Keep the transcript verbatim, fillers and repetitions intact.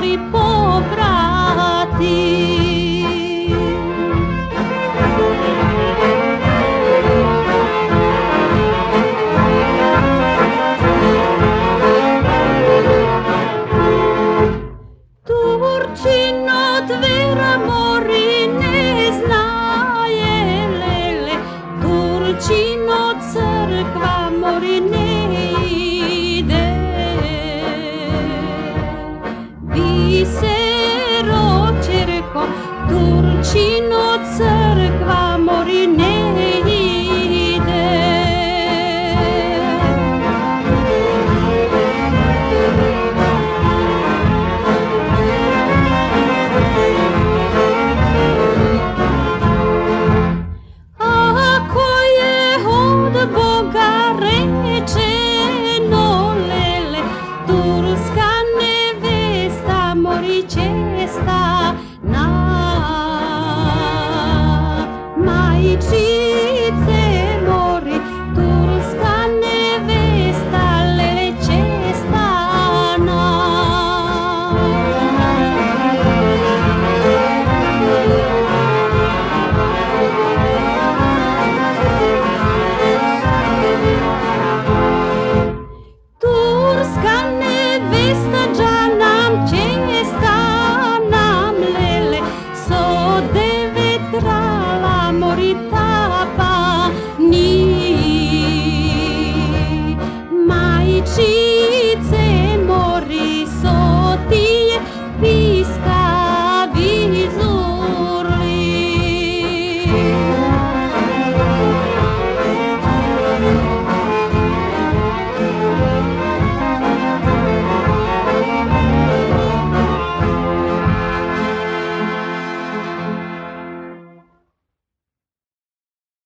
moj pobrati. Turčino dvera mori ne znaje, lele, Turčino crkva mori ne ide. Bisero čerko, Turčino crkva mori ne ide. Boga rečeno, lele, turska nevesta mori česta na majči.